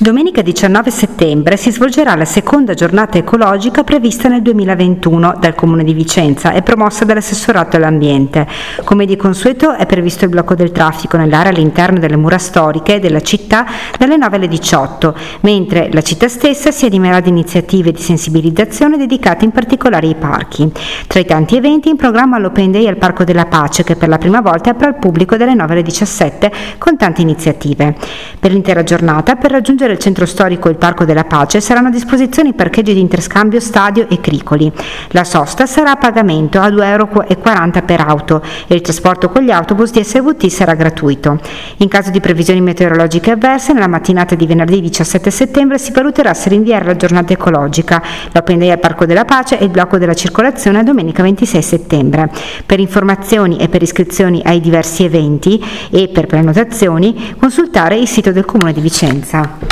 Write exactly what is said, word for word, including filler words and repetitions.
Domenica diciannove settembre si svolgerà la seconda giornata ecologica prevista nel duemilaventuno dal Comune di Vicenza e promossa dall'Assessorato all'Ambiente. Come di consueto è previsto il blocco del traffico nell'area all'interno delle mura storiche della città dalle nove alle diciotto, mentre la città stessa si animerà di iniziative di sensibilizzazione dedicate in particolare ai parchi. Tra i tanti eventi in programma l'Open Day al Parco della Pace, che per la prima volta apre al pubblico dalle nove alle diciassette con tante iniziative. Per l'intera giornata, per raggiungere il centro storico e il Parco della Pace saranno a disposizione i parcheggi di interscambio stadio e Cricoli. La sosta sarà a pagamento a due euro e quaranta per auto e il trasporto con gli autobus di S V T sarà gratuito. In caso di previsioni meteorologiche avverse, nella mattinata di venerdì diciassette settembre si valuterà se rinviare la giornata ecologica, l'Open Day al Parco della Pace e il blocco della circolazione a domenica ventisei settembre. Per informazioni e per iscrizioni ai diversi eventi e per prenotazioni consultare il sito del Comune di Vicenza.